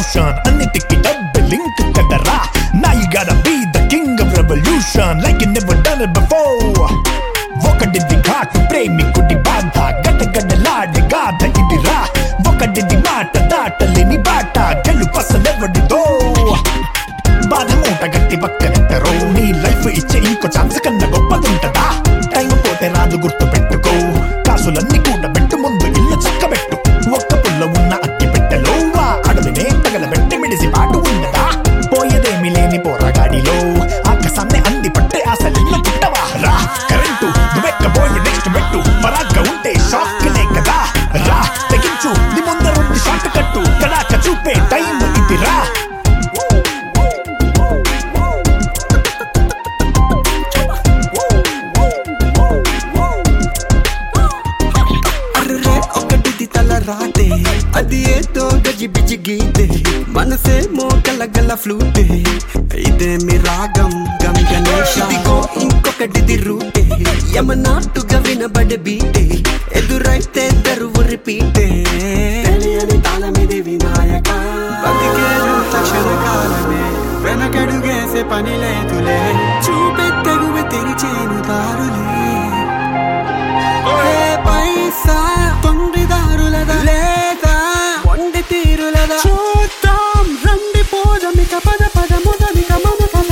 emotion. అన్నిటికి డబ్బు link కదరా. Now you gotta be the king of revolution like you never done it before. ఒకటిది ఘాటు ప్రేమికుడి బాధ గడగడలాడే గాథ ఇదిరా. ఒకటిది మాట దాటలేని బాట గెలుపసలెవడిదో. బాధ మూట గట్టి పక్కనెట్టరో. నీ లైఫ్ ఇచ్చే ఇంకో ఛాన్స్ కన్నా గొప్పదుంటదా. టైం పోతే రాదు గుర్తు పెట్టుకో. కాసులన్నీ కూడా పెట్టు ముందు ఇల్లు చక్కబెట్టు. ఒక్క పుల్ల ఉన్న అగ్గి పెట్టెలో అడవినే తగలబెట్టి మిడిసి పాటు ఉన్నదా. పోయేదేమి లేని పోరాగాడిలో ఆకాశాన్ని అంది పట్టే ఆశలిన్న పుట్టవా. రా కరెంటు నువ్వెక్కబోయే నెక్స్ట్ పెట్టు. పరాగ్గా ఉంటే షాక్ లే కదా. రా తెగించు నీ ముందరుంది షార్ట్ కట్టు. కడాక చూపే టైం ఇది రా. రాతే అది ఏదో గజిబిజి గీతే మనసేమో గలగల ఫ్లూటే. ఇదేమి రాగం గం గణేష. ఇదిగో ఇంకొకటిది రూటే యమనాటుగా వినబడే బీటే. ఎదురైతే దరువు రిపీటే. తెలియని తాళమిది వినాయక. బతికేను తక్షణ కాలమే వెనకడుగేసే పని లేదులే. చూపే తెగువ తెరిచేను దారులే. పైసా తొండిదారులదా లేదా వండి తీరులదా. చూద్దాం రండి పోదమిక పద పద మొదమిక మన కథ.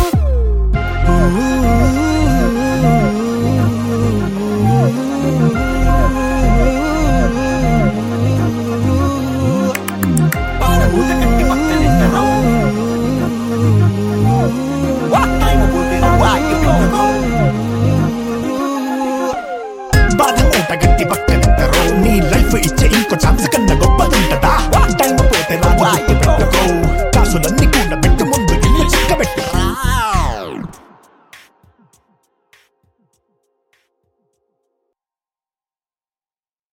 పాడమూత కట్టి పక్కనెట్టరా. బాధ మూట గట్టి పక్కనెట్టరో. నీ లైఫ్ ఇచ్చే ఇంకో ఛాన్స్ కన్నా గొప్పదుంటదా. టైం పోతే రాదు గుర్తు పెట్టుకో.